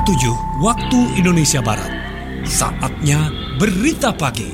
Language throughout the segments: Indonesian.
7 waktu Indonesia Barat. Saatnya Berita Pagi.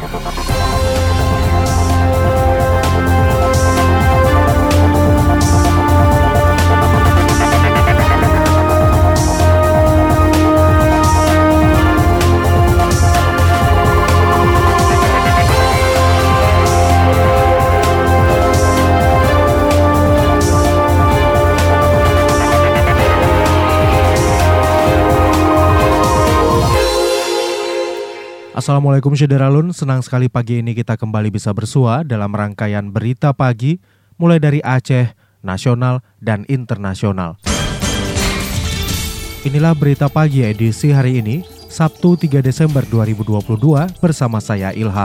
Assalamualaikum Syederalun, senang sekali pagi ini kita kembali bisa bersua dalam rangkaian Berita Pagi mulai dari Aceh, nasional, dan internasional. Inilah Berita Pagi edisi hari ini, Sabtu 3 Desember 2022 bersama saya Ilham.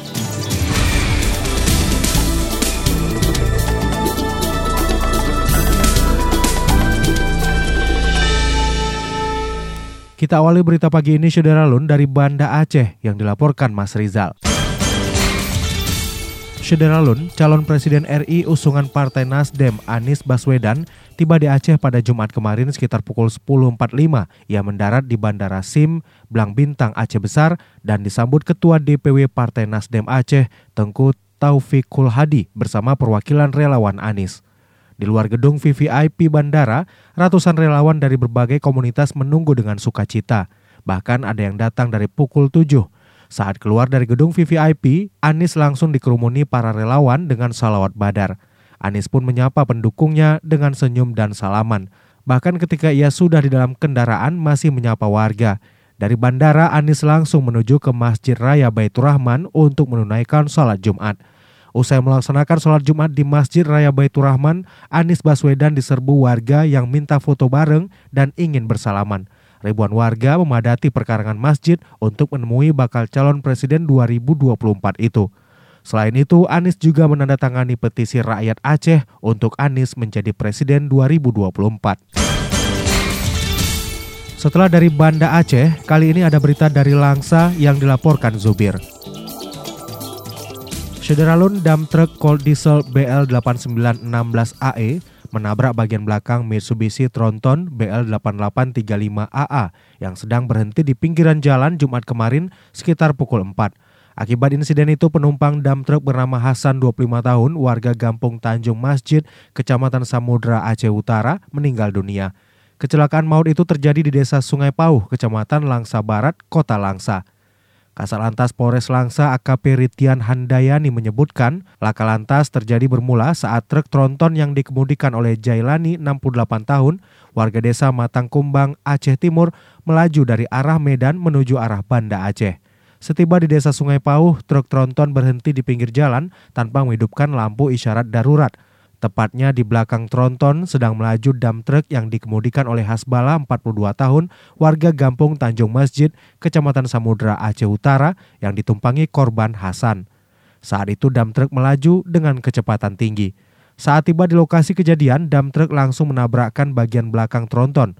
Kita awali berita pagi ini Syederalun dari Banda Aceh yang dilaporkan Mas Rizal. Syederalun, calon Presiden RI usungan Partai Nasdem Anies Baswedan tiba di Aceh pada Jumat kemarin sekitar pukul 10.45. Ia mendarat di Bandara SIM Blang Bintang Aceh Besar dan disambut Ketua DPW Partai Nasdem Aceh Tengku Taufikul Hadi bersama perwakilan relawan Anies. Di luar gedung VVIP Bandara, ratusan relawan dari berbagai komunitas menunggu dengan sukacita. Bahkan ada yang datang dari pukul 7. Saat keluar dari gedung VVIP, Anies langsung dikerumuni para relawan dengan salawat badar. Anies pun menyapa pendukungnya dengan senyum dan salaman. Bahkan ketika ia sudah di dalam kendaraan masih menyapa warga. Dari bandara, Anies langsung menuju ke Masjid Raya Baitur Rahman untuk menunaikan sholat Jumat. Usai melaksanakan sholat Jumat di Masjid Raya Baitur Rahman, Anies Baswedan diserbu warga yang minta foto bareng dan ingin bersalaman. Ribuan warga memadati perkarangan masjid untuk menemui bakal calon presiden 2024 itu. Selain itu, Anies juga menandatangani petisi rakyat Aceh untuk Anies menjadi presiden 2024. Setelah dari Banda Aceh, kali ini ada berita dari Langsa yang dilaporkan Zubir. Syederalun, dam truk Cold Diesel BL8916AE menabrak bagian belakang Mitsubishi Tronton BL8835AA yang sedang berhenti di pinggiran jalan Jumat kemarin sekitar pukul 4. Akibat insiden itu, penumpang dam truk bernama Hasan 25 tahun, warga Gampung Tanjung Masjid, Kecamatan Samudra, Aceh Utara, meninggal dunia. Kecelakaan maut itu terjadi di Desa Sungai Pauh, Kecamatan Langsa Barat, Kota Langsa. Kasat Lantas Polres Langsa AKP Ritian Handayani menyebutkan laka lantas terjadi bermula saat truk tronton yang dikemudikan oleh Jailani 68 tahun warga desa Matangkumbang, Aceh Timur melaju dari arah Medan menuju arah Banda Aceh. Setiba di Desa Sungai Pauh, truk tronton berhenti di pinggir jalan tanpa menghidupkan lampu isyarat darurat. Tepatnya di belakang tronton sedang melaju dam truk yang dikemudikan oleh Hasbala 42 tahun warga Gampung Tanjung Masjid, Kecamatan Samudra, Aceh Utara yang ditumpangi korban Hasan. Saat itu dam truk melaju dengan kecepatan tinggi. Saat tiba di lokasi kejadian, dam truk langsung menabrakkan bagian belakang tronton.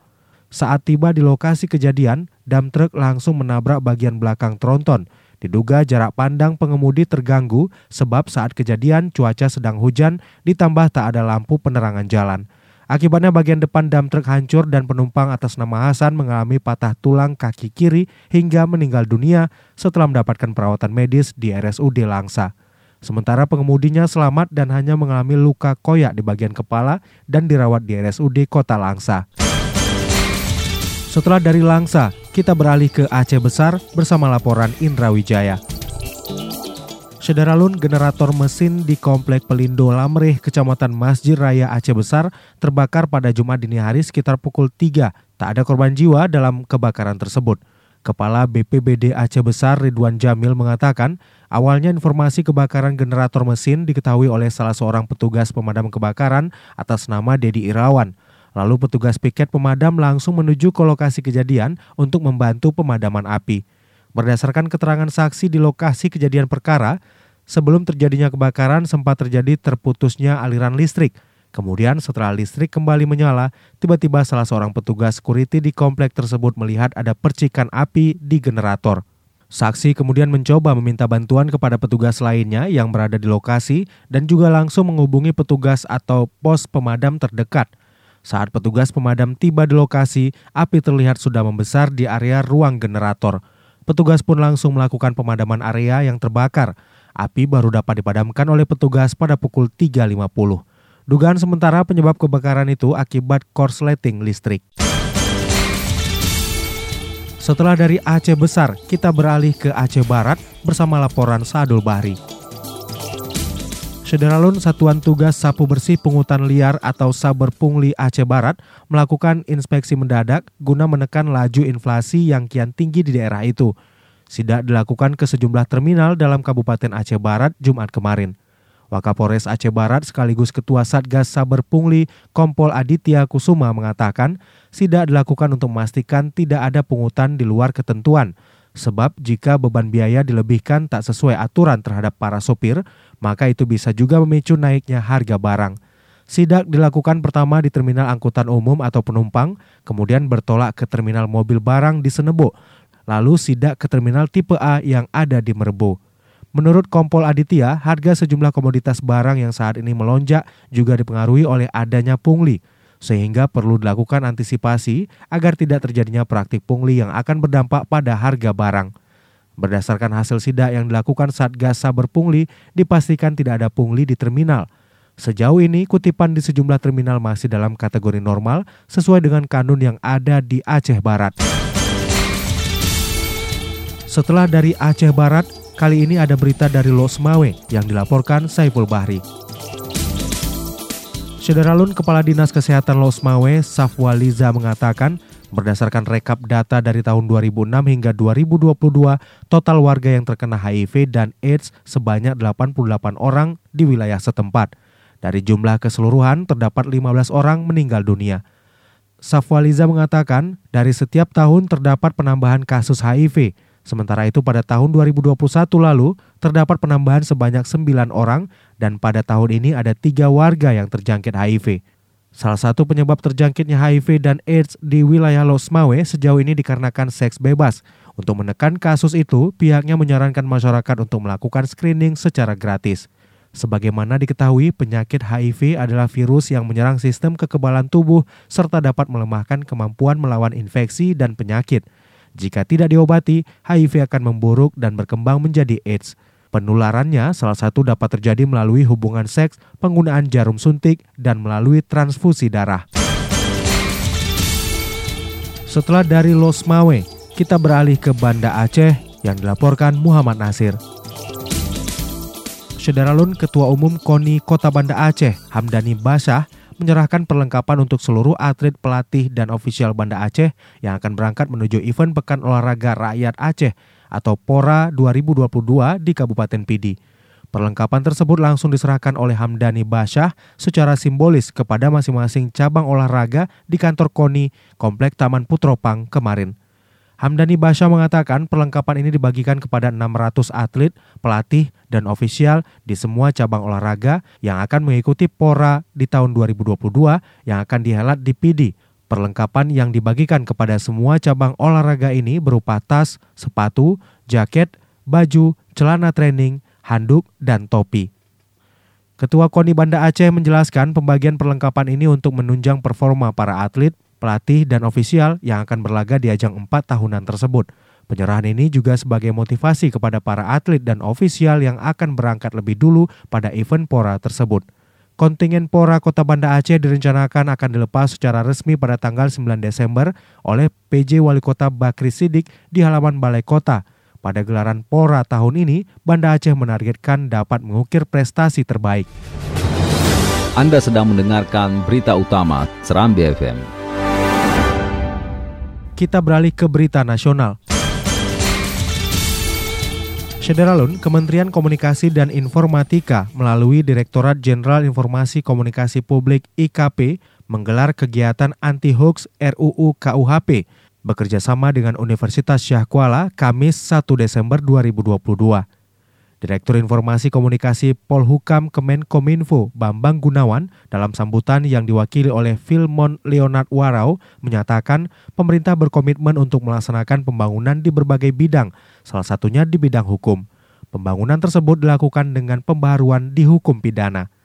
Diduga jarak pandang pengemudi terganggu sebab saat kejadian cuaca sedang hujan ditambah tak ada lampu penerangan jalan. Akibatnya bagian depan dam truk hancur dan penumpang atas nama Hasan mengalami patah tulang kaki kiri hingga meninggal dunia setelah mendapatkan perawatan medis di RSUD Langsa. Sementara pengemudinya selamat dan hanya mengalami luka koyak di bagian kepala dan dirawat di RSUD Kota Langsa. Setelah dari Langsa, kita beralih ke Aceh Besar bersama laporan Indra Wijaya. Syederalun, generator mesin di Komplek Pelindo Lamreh, Kecamatan Masjid Raya Aceh Besar terbakar pada Jumat dini hari sekitar pukul 3. Tak ada korban jiwa dalam kebakaran tersebut. Kepala BPBD Aceh Besar Ridwan Jamil mengatakan, awalnya informasi kebakaran generator mesin diketahui oleh salah seorang petugas pemadam kebakaran atas nama Dedi Irawan. Lalu petugas piket pemadam langsung menuju ke lokasi kejadian untuk membantu pemadaman api. Berdasarkan keterangan saksi di lokasi kejadian perkara, sebelum terjadinya kebakaran sempat terjadi terputusnya aliran listrik. Kemudian setelah listrik kembali menyala, tiba-tiba salah seorang petugas security di komplek tersebut melihat ada percikan api di generator. Saksi kemudian mencoba meminta bantuan kepada petugas lainnya yang berada di lokasi dan juga langsung menghubungi petugas atau pos pemadam terdekat. Saat petugas pemadam tiba di lokasi, api terlihat sudah membesar di area ruang generator. Petugas pun langsung melakukan pemadaman area yang terbakar. Api baru dapat dipadamkan oleh petugas pada pukul 3.50. Dugaan sementara penyebab kebakaran itu akibat korsleting listrik. Setelah dari Aceh Besar, kita beralih ke Aceh Barat bersama laporan Sadul Bahri. Sederalun Satuan Tugas Sapu Bersih Pungutan Liar atau Saber Pungli Aceh Barat melakukan inspeksi mendadak guna menekan laju inflasi yang kian tinggi di daerah itu. Sidak dilakukan ke sejumlah terminal dalam Kabupaten Aceh Barat Jumat kemarin. Wakapolres Aceh Barat sekaligus Ketua Satgas Saber Pungli Kompol Aditya Kusuma mengatakan sidak dilakukan untuk memastikan tidak ada pungutan di luar ketentuan. Sebab jika beban biaya dilebihkan tak sesuai aturan terhadap para sopir, maka itu bisa juga memicu naiknya harga barang. Sidak dilakukan pertama di terminal angkutan umum atau penumpang, kemudian bertolak ke terminal mobil barang di Senebo, lalu sidak ke terminal tipe A yang ada di Merbau. Menurut Kompol Aditya, harga sejumlah komoditas barang yang saat ini melonjak juga dipengaruhi oleh adanya pungli, sehingga perlu dilakukan antisipasi agar tidak terjadinya praktik pungli yang akan berdampak pada harga barang. Berdasarkan hasil sidak yang dilakukan Satgas Saber Pungli, dipastikan tidak ada pungli di terminal. Sejauh ini, kutipan di sejumlah terminal masih dalam kategori normal sesuai dengan kanun yang ada di Aceh Barat. Setelah dari Aceh Barat, kali ini ada berita dari Losmawe yang dilaporkan Saiful Bahri. Sederalun Kepala Dinas Kesehatan Losmawe, Safwaliza mengatakan, berdasarkan rekap data dari tahun 2006 hingga 2022, total warga yang terkena HIV dan AIDS sebanyak 88 orang di wilayah setempat. Dari jumlah keseluruhan, terdapat 15 orang meninggal dunia. Safwaliza mengatakan, dari setiap tahun terdapat penambahan kasus HIV. Sementara itu pada tahun 2021 lalu terdapat penambahan sebanyak 9 orang dan pada tahun ini ada 3 warga yang terjangkit HIV. Salah satu penyebab terjangkitnya HIV dan AIDS di wilayah Losmawe sejauh ini dikarenakan seks bebas. Untuk menekan kasus itu, pihaknya menyarankan masyarakat untuk melakukan screening secara gratis. Sebagaimana diketahui, penyakit HIV adalah virus yang menyerang sistem kekebalan tubuh serta dapat melemahkan kemampuan melawan infeksi dan penyakit. Jika tidak diobati, HIV akan memburuk dan berkembang menjadi AIDS. Penularannya salah satu dapat terjadi melalui hubungan seks, penggunaan jarum suntik, dan melalui transfusi darah. Setelah dari Losmawe, kita beralih ke Banda Aceh yang dilaporkan Muhammad Nasir. Sederalun Ketua Umum KONI Kota Banda Aceh, Hamdani Basyah, menyerahkan perlengkapan untuk seluruh atlet, pelatih, dan ofisial Banda Aceh yang akan berangkat menuju event Pekan Olahraga Rakyat Aceh atau PORA 2022 di Kabupaten Pidi. Perlengkapan tersebut langsung diserahkan oleh Hamdani Basyah secara simbolis kepada masing-masing cabang olahraga di kantor KONI Komplek Taman Putropang kemarin. Hamdani Basyah mengatakan perlengkapan ini dibagikan kepada 600 atlet, pelatih, dan ofisial di semua cabang olahraga yang akan mengikuti PORA di tahun 2022 yang akan dihelat di Pidi. Perlengkapan yang dibagikan kepada semua cabang olahraga ini berupa tas, sepatu, jaket, baju, celana training, handuk, dan topi. Ketua KONI Banda Aceh menjelaskan pembagian perlengkapan ini untuk menunjang performa para atlet, pelatih, dan ofisial yang akan berlaga di ajang 4 tahunan tersebut. Penyerahan ini juga sebagai motivasi kepada para atlet dan ofisial yang akan berangkat lebih dulu pada event PORA tersebut. Kontingen PORA Kota Banda Aceh direncanakan akan dilepas secara resmi pada tanggal 9 Desember oleh PJ Wali Kota Bakri Siddiq di halaman Balai Kota. Pada gelaran PORA tahun ini, Banda Aceh menargetkan dapat mengukir prestasi terbaik. Anda sedang mendengarkan berita utama Serambi FM. Kita beralih ke berita nasional. Sederalun, Kementerian Komunikasi dan Informatika melalui Direktorat Jenderal Informasi Komunikasi Publik IKP menggelar kegiatan anti-hoax RUU KUHP bekerjasama dengan Universitas Syah Kuala Kamis 1 Desember 2022. Direktur Informasi Komunikasi Polhukam Kemenkominfo Bambang Gunawan dalam sambutan yang diwakili oleh Filmon Leonard Warau menyatakan pemerintah berkomitmen untuk melaksanakan pembangunan di berbagai bidang, salah satunya di bidang hukum. Pembangunan tersebut dilakukan dengan pembaharuan di hukum pidana.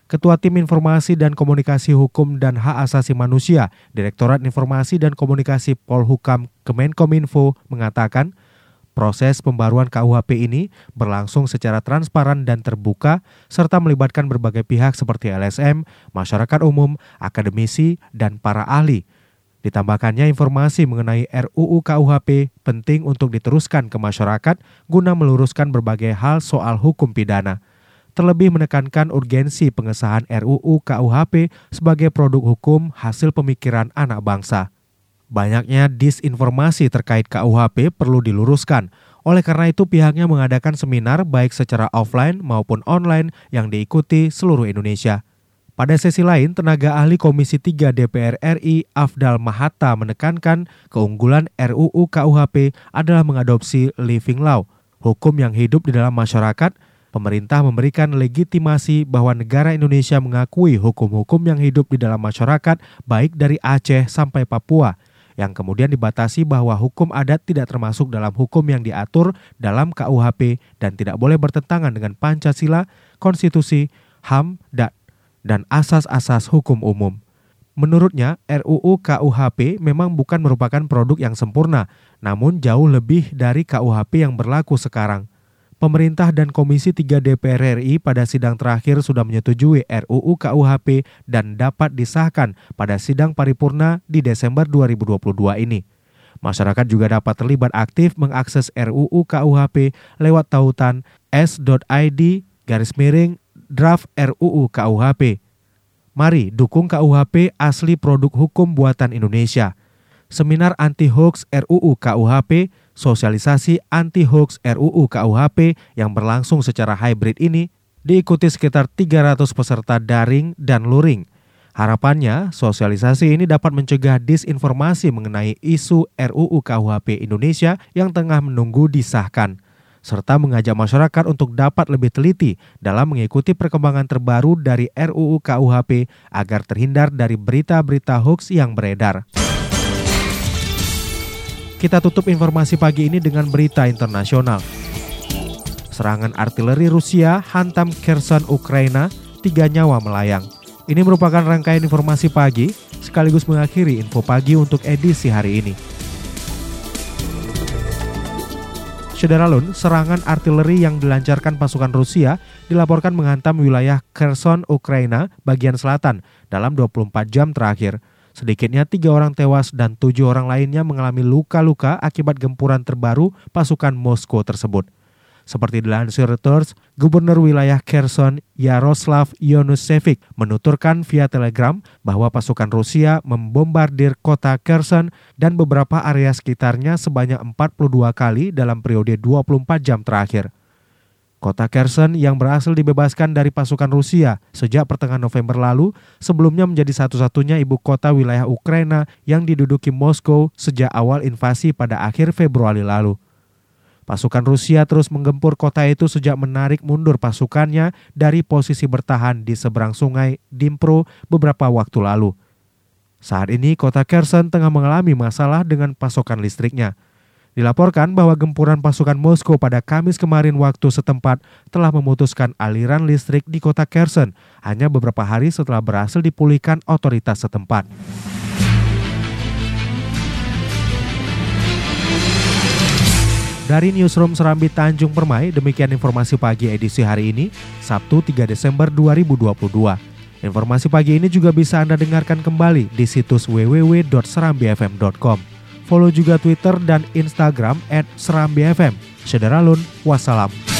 Ketua Tim Informasi dan Komunikasi Hukum dan Hak Asasi Manusia, Direktorat Informasi dan Komunikasi Polhukam Kemenkominfo mengatakan, proses pembaruan KUHP ini berlangsung secara transparan dan terbuka serta melibatkan berbagai pihak seperti LSM, masyarakat umum, akademisi, dan para ahli. Ditambahkannya informasi mengenai RUU KUHP penting untuk diteruskan ke masyarakat guna meluruskan berbagai hal soal hukum pidana. Terlebih menekankan urgensi pengesahan RUU KUHP sebagai produk hukum hasil pemikiran anak bangsa. Banyaknya disinformasi terkait KUHP perlu diluruskan. Oleh karena itu pihaknya mengadakan seminar baik secara offline maupun online yang diikuti seluruh Indonesia. Pada sesi lain, tenaga ahli Komisi 3 DPR RI Afdal Mahatta menekankan keunggulan RUU KUHP adalah mengadopsi living law, hukum yang hidup di dalam masyarakat. Pemerintah memberikan legitimasi bahwa negara Indonesia mengakui hukum-hukum yang hidup di dalam masyarakat baik dari Aceh sampai Papua, yang kemudian dibatasi bahwa hukum adat tidak termasuk dalam hukum yang diatur dalam KUHP dan tidak boleh bertentangan dengan Pancasila, Konstitusi, HAM, dan asas-asas hukum umum. Menurutnya, RUU KUHP memang bukan merupakan produk yang sempurna, namun jauh lebih dari KUHP yang berlaku sekarang. Pemerintah dan Komisi 3 DPR RI pada sidang terakhir sudah menyetujui RUU KUHP dan dapat disahkan pada sidang paripurna di Desember 2022 ini. Masyarakat juga dapat terlibat aktif mengakses RUU KUHP lewat tautan s.id/draft RUU KUHP. Mari dukung KUHP asli produk hukum buatan Indonesia. Seminar anti-hoax RUU KUHP, sosialisasi anti-hoax RUU KUHP yang berlangsung secara hybrid ini diikuti sekitar 300 peserta daring dan luring. Harapannya, sosialisasi ini dapat mencegah disinformasi mengenai isu RUU KUHP Indonesia yang tengah menunggu disahkan, serta mengajak masyarakat untuk dapat lebih teliti dalam mengikuti perkembangan terbaru dari RUU KUHP agar terhindar dari berita-berita hoax yang beredar. Kita tutup informasi pagi ini dengan berita internasional. Serangan artileri Rusia hantam Kherson, Ukraina, 3 nyawa melayang. Ini merupakan rangkaian informasi pagi, sekaligus mengakhiri info pagi untuk edisi hari ini. Saudara-lun, serangan artileri yang dilancarkan pasukan Rusia dilaporkan menghantam wilayah Kherson, Ukraina, bagian selatan dalam 24 jam terakhir. Sedikitnya 3 orang tewas dan 7 orang lainnya mengalami luka-luka akibat gempuran terbaru pasukan Moskow tersebut. Seperti dilansir Reuters, Gubernur wilayah Kherson Yaroslav Yonusevic menuturkan via Telegram bahwa pasukan Rusia membombardir kota Kherson dan beberapa area sekitarnya sebanyak 42 kali dalam periode 24 jam terakhir. Kota Kherson yang berhasil dibebaskan dari pasukan Rusia sejak pertengahan November lalu sebelumnya menjadi satu-satunya ibu kota wilayah Ukraina yang diduduki Moskow sejak awal invasi pada akhir Februari lalu. Pasukan Rusia terus menggempur kota itu sejak menarik mundur pasukannya dari posisi bertahan di seberang sungai Dnipro beberapa waktu lalu. Saat ini kota Kherson tengah mengalami masalah dengan pasokan listriknya. Dilaporkan bahwa gempuran pasukan Moskow pada Kamis kemarin waktu setempat telah memutuskan aliran listrik di kota Kherson hanya beberapa hari setelah berhasil dipulihkan otoritas setempat. Dari Newsroom Serambi Tanjung Permai, demikian informasi pagi edisi hari ini, Sabtu 3 Desember 2022. Informasi pagi ini juga bisa Anda dengarkan kembali di situs www.serambifm.com. Follow juga Twitter dan Instagram @serambifm. Saudara Lun, wassalam.